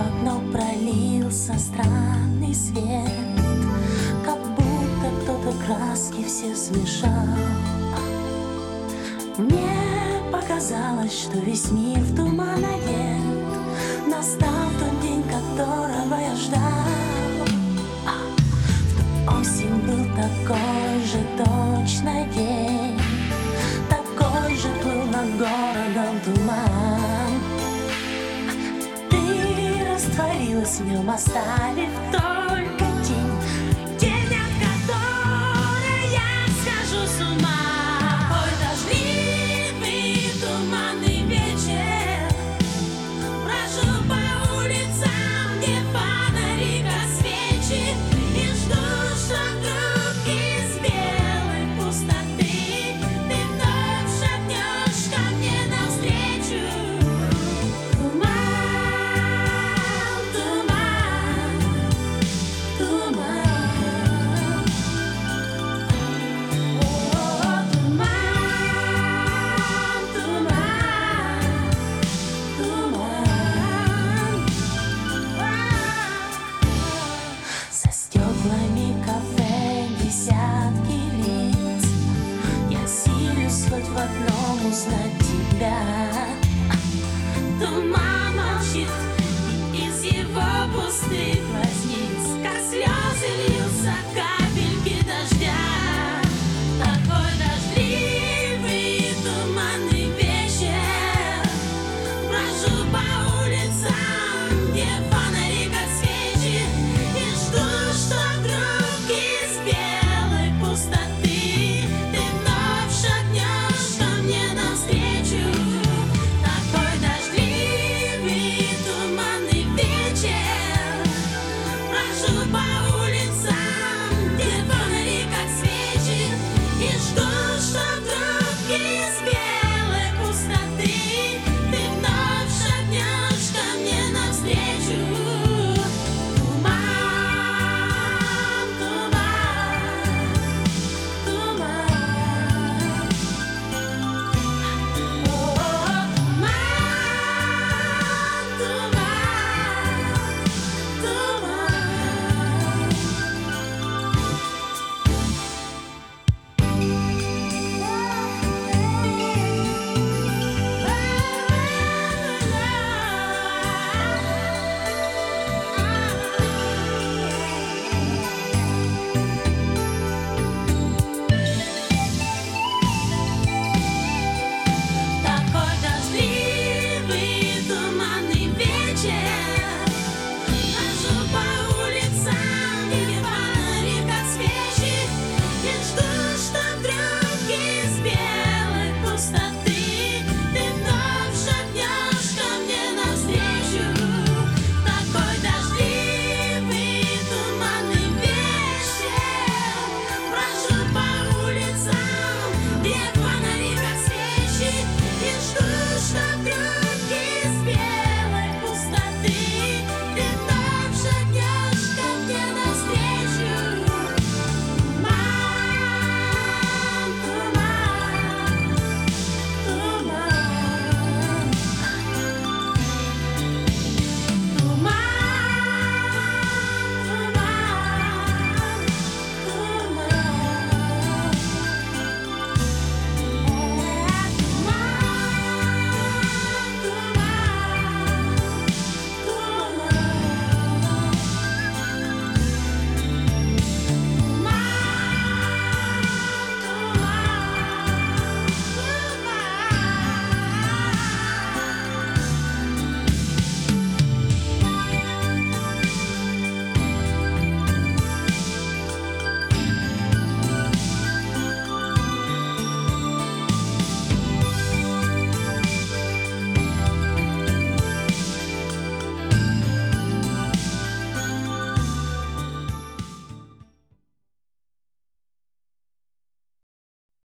окно пролился странный свет, как будто кто-то краски все смешал. Мне показалось, что весь мир в туман одет. Настал тот день, которого я ждал. В ту осень был такой же точно день, такой же плыл над городом туман. Ты растворилась в нем, оставив только тень, тень, от которой я схожу с ума. Ой, дождливый туманный вечер, брожу по улицам, где фонари как свечи, и жду, что вдруг из белой пустоты ты вновь шагнешь ко мне навстречу. Туман, туман, туман. О, туман, туман, туман. За стеклами кафе десятки лиц, я силюсь хоть в одном узнать тебя. Туман.